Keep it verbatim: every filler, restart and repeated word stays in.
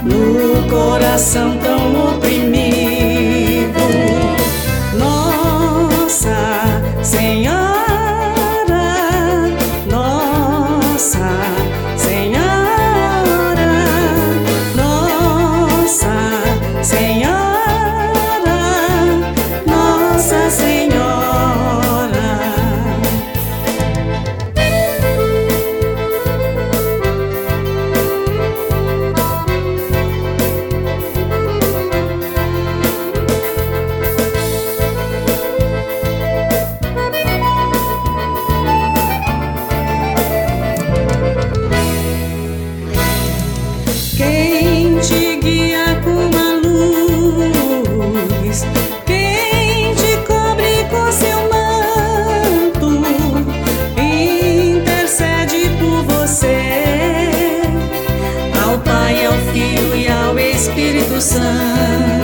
no coração tão oprimido. Nossa Senhora, Nossa Senhora, Nossa Senhora, Nossa Senhora. Quem te guia com a luz, quem te cobre com seu manto, intercede por você, ao Pai, ao Filho e ao Espírito Santo.